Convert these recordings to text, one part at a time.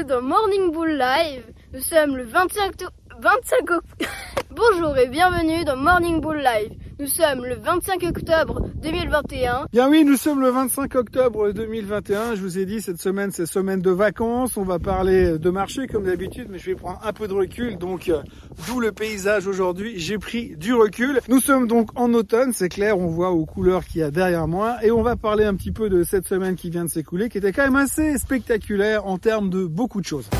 dans Morning Bull Live. Nous sommes le 25 octobre. Bonjour et bienvenue dans Morning Bull Live. Nous sommes le 25 octobre 2021. Bien oui, nous sommes le 25 octobre 2021. Je vous ai dit, cette semaine, c'est semaine de vacances. On va parler de marché comme d'habitude, mais je vais prendre un peu de recul. Donc, d'où le paysage aujourd'hui. J'ai pris du recul. Nous sommes donc en automne, c'est clair. On voit aux couleurs qu'il y a derrière moi. Et on va parler un petit peu de cette semaine qui vient de s'écouler, qui était quand même assez spectaculaire en termes de beaucoup de choses.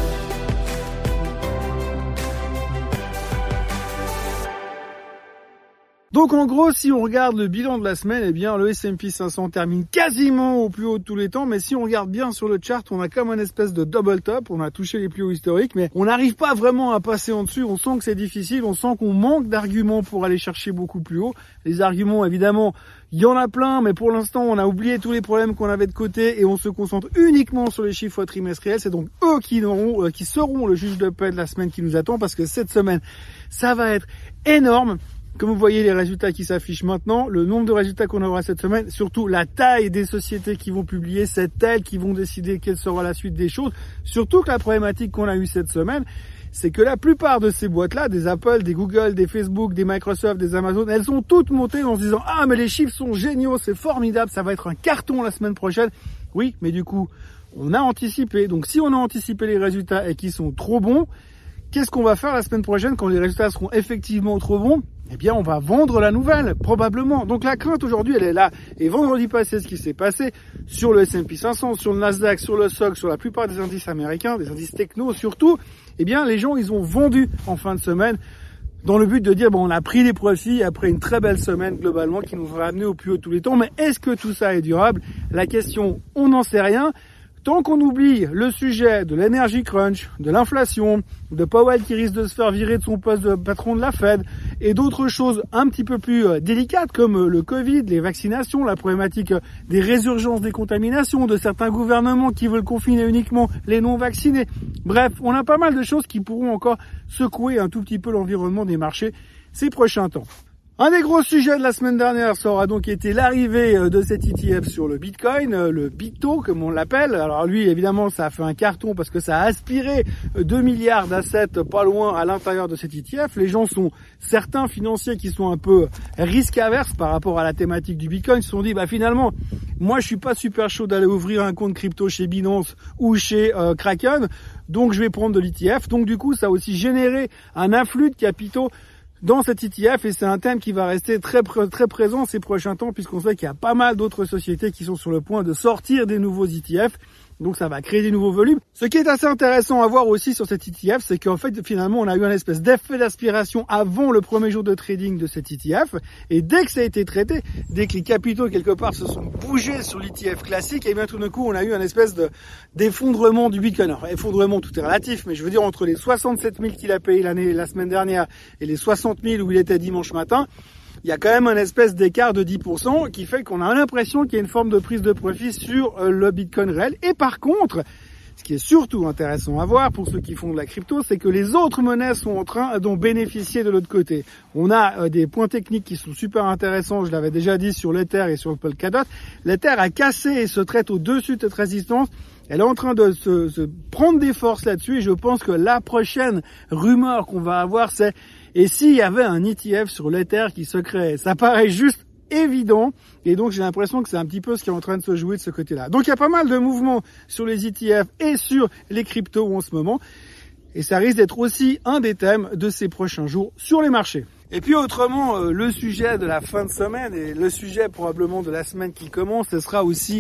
Donc en gros, si on regarde le bilan de la semaine, eh bien le S&P 500 termine quasiment au plus haut de tous les temps. Mais si on regarde bien sur le chart, on a comme une espèce de double top. On a touché les plus hauts historiques, mais on n'arrive pas vraiment à passer en dessus. On sent que c'est difficile, on sent qu'on manque d'arguments pour aller chercher beaucoup plus haut. Les arguments, évidemment, il y en a plein, mais pour l'instant, on a oublié tous les problèmes qu'on avait de côté et on se concentre uniquement sur les chiffres trimestriels. C'est donc eux qui seront le juge de paix de la semaine qui nous attend, parce que cette semaine, ça va être énorme. Comme vous voyez les résultats qui s'affichent maintenant, le nombre de résultats qu'on aura cette semaine, surtout la taille des sociétés qui vont publier, c'est elles qui vont décider quelle sera la suite des choses. Surtout que la problématique qu'on a eue cette semaine, c'est que la plupart de ces boîtes-là, des Apple, des Google, des Facebook, des Microsoft, des Amazon, elles sont toutes montées en se disant « Ah, mais les chiffres sont géniaux, c'est formidable, ça va être un carton la semaine prochaine. » Oui, mais du coup, on a anticipé. Donc si on a anticipé les résultats et qu'ils sont trop bons, qu'est-ce qu'on va faire la semaine prochaine quand les résultats seront effectivement trop bons? Eh bien, on va vendre la nouvelle, probablement. Donc la crainte aujourd'hui, elle est là. Et vendredi passé, ce qui s'est passé sur le S&P 500, sur le Nasdaq, sur le SOX, sur la plupart des indices américains, des indices techno surtout, eh bien, les gens, ils ont vendu en fin de semaine dans le but de dire, bon, on a pris des profits après une très belle semaine globalement qui nous a amené au plus haut de tous les temps. Mais est-ce que tout ça est durable? La question, on n'en sait rien. Tant qu'on oublie le sujet de l'énergie crunch, de l'inflation, de Powell qui risque de se faire virer de son poste de patron de la Fed et d'autres choses un petit peu plus délicates comme le Covid, les vaccinations, la problématique des résurgences des contaminations, de certains gouvernements qui veulent confiner uniquement les non-vaccinés. Bref, on a pas mal de choses qui pourront encore secouer un tout petit peu l'environnement des marchés ces prochains temps. Un des gros sujets de la semaine dernière, ça aura donc été l'arrivée de cet ETF sur le Bitcoin, le Bitto comme on l'appelle. Alors lui, évidemment, ça a fait un carton parce que ça a aspiré 2 milliards d'assets pas loin à l'intérieur de cet ETF. Les gens sont, certains financiers qui sont un peu risque averses par rapport à la thématique du Bitcoin, se sont dit, bah finalement, moi je suis pas super chaud d'aller ouvrir un compte crypto chez Binance ou chez Kraken, donc je vais prendre de l'ETF. Donc du coup, ça a aussi généré un afflux de capitaux dans cet ETF, et c'est un thème qui va rester très présent ces prochains temps, puisqu'on sait qu'il y a pas mal d'autres sociétés qui sont sur le point de sortir des nouveaux ETF. Donc ça va créer des nouveaux volumes. Ce qui est assez intéressant à voir aussi sur cet ETF, c'est qu'en fait finalement on a eu un espèce d'effet d'aspiration avant le premier jour de trading de cet ETF, et dès que ça a été traité, dès que les capitaux quelque part se sont bougés sur l'ETF classique, et bien tout d'un coup on a eu un espèce d'effondrement du Bitcoin. Alors effondrement, tout est relatif, mais je veux dire entre les 67 000 qu'il a payé la semaine dernière et les 60 000 où il était dimanche matin, il y a quand même un espèce d'écart de 10% qui fait qu'on a l'impression qu'il y a une forme de prise de profit sur le Bitcoin réel. Et par contre, ce qui est surtout intéressant à voir pour ceux qui font de la crypto, c'est que les autres monnaies sont en train d'en bénéficier de l'autre côté. On a des points techniques qui sont super intéressants, je l'avais déjà dit sur l'Ether et sur le Polkadot. L'Ether a cassé et se traite au-dessus de cette résistance. Elle est en train de se prendre des forces là-dessus, et je pense que la prochaine rumeur qu'on va avoir, c'est et s'il y avait un ETF sur l'Ether qui se crée? Ça paraît juste évident, et donc j'ai l'impression que c'est un petit peu ce qui est en train de se jouer de ce côté-là. Donc il y a pas mal de mouvements sur les ETF et sur les cryptos en ce moment, et ça risque d'être aussi un des thèmes de ces prochains jours sur les marchés. Et puis autrement, le sujet de la fin de semaine et le sujet probablement de la semaine qui commence, ce sera aussi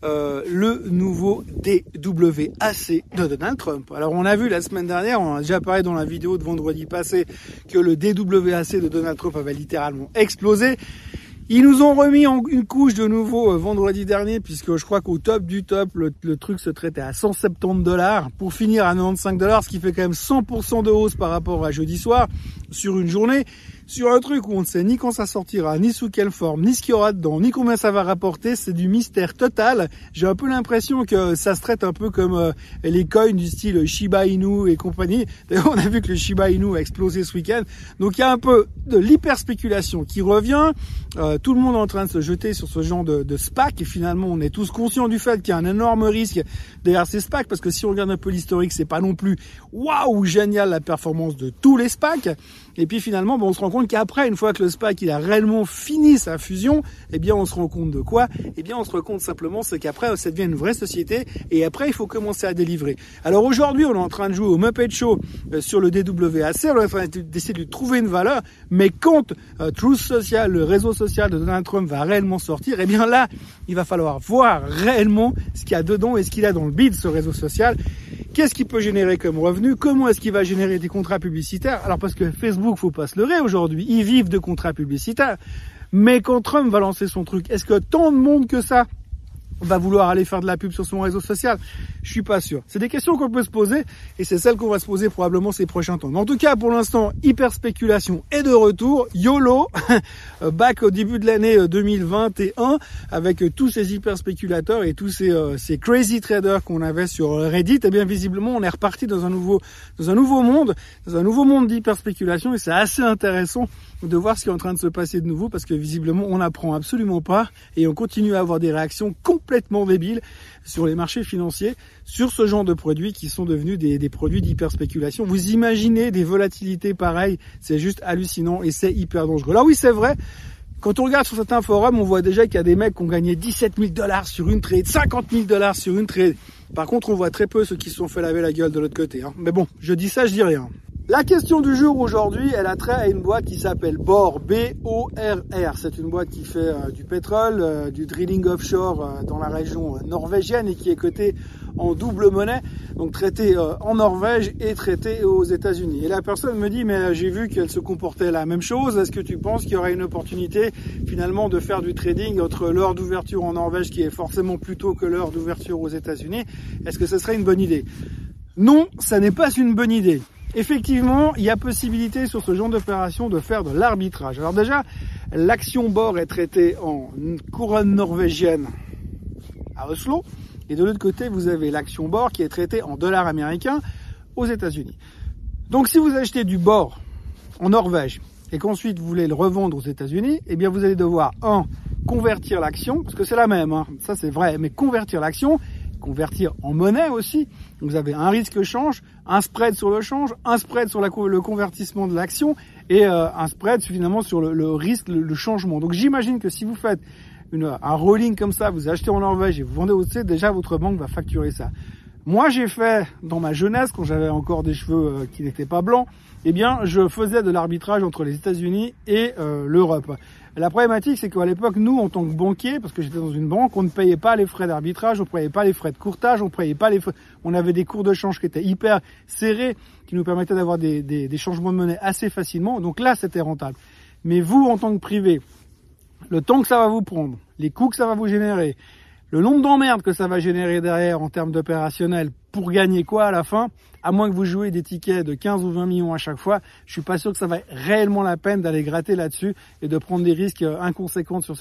le nouveau DWAC de Donald Trump. Alors on a vu la semaine dernière, on a déjà parlé dans la vidéo de vendredi passé, que le DWAC de Donald Trump avait littéralement explosé. Ils nous ont remis une couche de nouveau vendredi dernier, puisque je crois qu'au top du top, le truc se traitait à 170 $, pour finir à 95 $, ce qui fait quand même 100% de hausse par rapport à jeudi soir sur une journée. sur un truc où on ne sait ni quand ça sortira, ni sous quelle forme, ni ce qu'il y aura dedans, ni combien ça va rapporter. C'est du mystère total. J'ai un peu l'impression que ça se traite un peu comme les coins du style Shiba Inu et compagnie. D'ailleurs, on a vu que le Shiba Inu a explosé ce week-end. Donc il y a un peu de l'hyperspéculation qui revient. Tout le monde est en train de se jeter sur ce genre de SPAC, et finalement on est tous conscients du fait qu'il y a un énorme risque derrière ces SPAC, parce que si on regarde un peu l'historique, c'est pas non plus waouh génial la performance de tous les SPAC. Et puis finalement, on se rend compte qu'après, une fois que le SPAC il a réellement fini sa fusion, eh bien on se rend compte de quoi? Eh bien on se rend compte simplement, c'est qu'après ça devient une vraie société, et après il faut commencer à délivrer. Alors aujourd'hui, on est en train de jouer au Muppet Show sur le DWAC, on est en train d'essayer de trouver une valeur, mais quand Truth Social, le réseau social de Donald Trump, va réellement sortir, eh bien là, il va falloir voir réellement ce qu'il y a dedans et ce qu'il a dans le bid, ce réseau social. Qu'est-ce qu'il peut générer comme revenu? Comment est-ce qu'il va générer des contrats publicitaires? Alors parce que Facebook, faut pas se leurrer aujourd'hui, ils vivent de contrats publicitaires. Mais quand Trump va lancer son truc, est-ce que tant de monde que ça va vouloir aller faire de la pub sur son réseau social? Je suis pas sûr. C'est des questions qu'on peut se poser, et c'est celles qu'on va se poser probablement ces prochains temps. Mais en tout cas, pour l'instant, hyper spéculation est de retour. YOLO, back au début de l'année 2021, avec tous ces hyper spéculateurs et tous ces crazy traders qu'on avait sur Reddit. Et bien visiblement, on est reparti dans un nouveau monde d'hyper spéculation, et c'est assez intéressant de voir ce qui est en train de se passer de nouveau, parce que visiblement, on n'apprend absolument pas, et on continue à avoir des réactions complètement débiles sur les marchés financiers, sur ce genre de produits qui sont devenus des produits d'hyperspéculation. Vous imaginez des volatilités pareilles, c'est juste hallucinant et c'est hyper dangereux. Là oui, c'est vrai, quand on regarde sur certains forums, on voit déjà qu'il y a des mecs qui ont gagné 17 000 $ sur une trade, 50 000 $ sur une trade. Par contre, on voit très peu ceux qui se sont fait laver la gueule de l'autre côté. Mais bon, je dis ça, je dis rien. La question du jour aujourd'hui, elle a trait à une boîte qui s'appelle Borr, B-O-R-R. C'est une boîte qui fait du pétrole, du drilling offshore dans la région norvégienne, et qui est cotée en double monnaie, donc traitée en Norvège et traitée aux États-Unis. Et la personne me dit, mais j'ai vu qu'elle se comportait la même chose. Est-ce que tu penses qu'il y aurait une opportunité finalement de faire du trading entre l'heure d'ouverture en Norvège, qui est forcément plus tôt que l'heure d'ouverture aux États-Unis? Est-ce que ce serait une bonne idée? Non, ça n'est pas une bonne idée. Effectivement, il y a possibilité sur ce genre d'opération de faire de l'arbitrage. Alors déjà, l'action Borr est traitée en couronne norvégienne à Oslo, et de l'autre côté, vous avez l'action Borr qui est traitée en dollars américains aux États-Unis. Donc si vous achetez du Borr en Norvège et qu'ensuite vous voulez le revendre aux États-Unis, eh bien vous allez devoir convertir l'action, parce que c'est la même, ça c'est vrai, mais convertir l'action, convertir en monnaie aussi. Donc vous avez un risque change, un spread sur le change, un spread sur le convertissement de l'action, et un spread finalement sur le risque, le changement. Donc j'imagine que si vous faites un rolling comme ça, vous achetez en Norvège et vous vendez au CE, déjà votre banque va facturer ça. Moi j'ai fait dans ma jeunesse, quand j'avais encore des cheveux qui n'étaient pas blancs, eh bien je faisais de l'arbitrage entre les États-Unis et l'Europe. La problématique, c'est qu'à l'époque, nous, en tant que banquier, parce que j'étais dans une banque, on ne payait pas les frais d'arbitrage, on ne payait pas les frais de courtage, on ne payait pas les frais... On avait des cours de change qui étaient hyper serrés, qui nous permettaient d'avoir des changements de monnaie assez facilement. Donc là, c'était rentable. Mais vous, en tant que privé, le temps que ça va vous prendre, les coûts que ça va vous générer, le nombre d'emmerdes que ça va générer derrière en termes d'opérationnel, pour gagner quoi à la fin, à moins que vous jouez des tickets de 15 ou 20 millions à chaque fois, je suis pas sûr que ça va réellement la peine d'aller gratter là-dessus et de prendre des risques inconséquents sur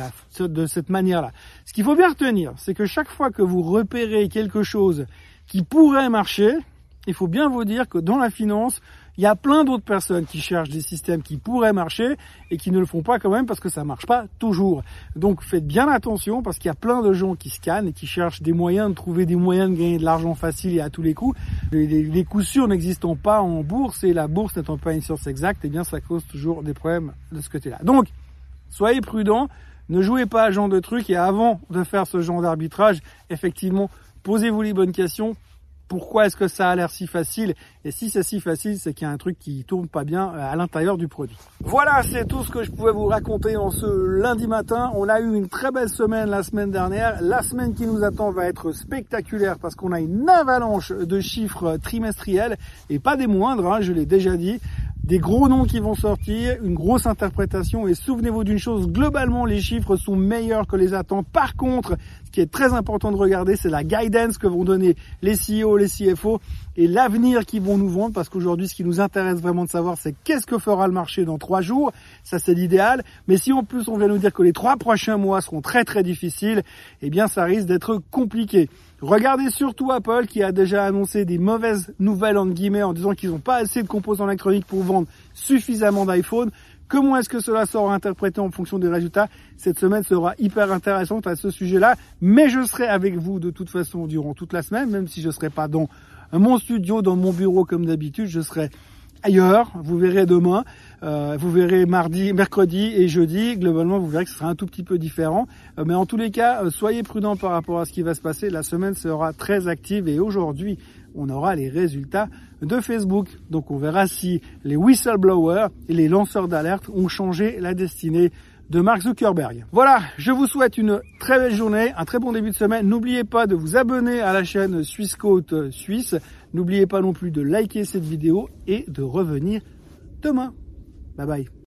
de cette manière-là. Ce qu'il faut bien retenir, c'est que chaque fois que vous repérez quelque chose qui pourrait marcher, il faut bien vous dire que dans la finance, il y a plein d'autres personnes qui cherchent des systèmes qui pourraient marcher et qui ne le font pas quand même parce que ça marche pas toujours. Donc faites bien attention, parce qu'il y a plein de gens qui scannent et qui cherchent des moyens de trouver des moyens de gagner de l'argent facile et à tous les coups. Les coups sûrs n'existant pas en bourse, et la bourse n'étant pas une science exacte, eh bien ça cause toujours des problèmes de ce côté-là. Donc soyez prudents, ne jouez pas à ce genre de truc, et avant de faire ce genre d'arbitrage, effectivement, posez-vous les bonnes questions. Pourquoi est-ce que ça a l'air si facile? Et si c'est si facile, c'est qu'il y a un truc qui tourne pas bien à l'intérieur du produit. Voilà, c'est tout ce que je pouvais vous raconter en ce lundi matin. On a eu une très belle semaine la semaine dernière. La semaine qui nous attend va être spectaculaire, parce qu'on a une avalanche de chiffres trimestriels, et pas des moindres, je l'ai déjà dit. Des gros noms qui vont sortir, une grosse interprétation, et souvenez-vous d'une chose, globalement les chiffres sont meilleurs que les attentes. Par contre, ce qui est très important de regarder, c'est la guidance que vont donner les CEO, les CFO et l'avenir qu'ils vont nous vendre, parce qu'aujourd'hui, ce qui nous intéresse vraiment de savoir, c'est qu'est-ce que fera le marché dans 3 jours. Ça, c'est l'idéal. Mais si en plus, on vient nous dire que les 3 prochains mois seront très, très difficiles, eh bien, ça risque d'être compliqué. Regardez surtout Apple qui a déjà annoncé des mauvaises nouvelles, entre guillemets, en disant qu'ils n'ont pas assez de composants électroniques pour vendre suffisamment d'iPhone. Comment est-ce que cela sera interprété en fonction des résultats? Cette semaine sera hyper intéressante à ce sujet-là, mais je serai avec vous de toute façon durant toute la semaine, même si je ne serai pas dans mon studio, dans mon bureau comme d'habitude, je serai ailleurs. Vous verrez demain, vous verrez mardi, mercredi et jeudi. Globalement, vous verrez que ce sera un tout petit peu différent. Mais en tous les cas, soyez prudents par rapport à ce qui va se passer. La semaine sera très active et aujourd'hui, on aura les résultats de Facebook. Donc on verra si les whistleblowers et les lanceurs d'alerte ont changé la destinée de Mark Zuckerberg. Voilà, je vous souhaite une très belle journée, un très bon début de semaine. N'oubliez pas de vous abonner à la chaîne Swissquote Suisse. N'oubliez pas non plus de liker cette vidéo et de revenir demain. Bye bye.